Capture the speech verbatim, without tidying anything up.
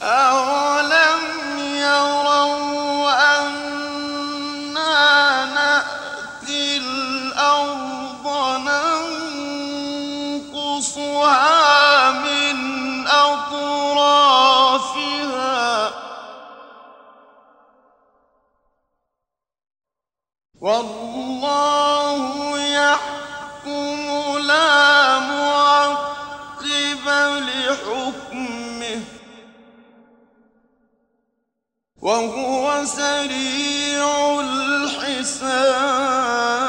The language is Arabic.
أَوَلَمْ يَرَوْا أَنَّا نَأْتِي الْأَرْضَ نَنقُصُهَا مِنْ أَطْرَافِهَا ۚ وَاللَّهُ يَحْكُمُ لَا مُعَقِّبَ لِحُكْمِهِ ۚ وَهُوَ سَرِيعُ الْحِسَابِ.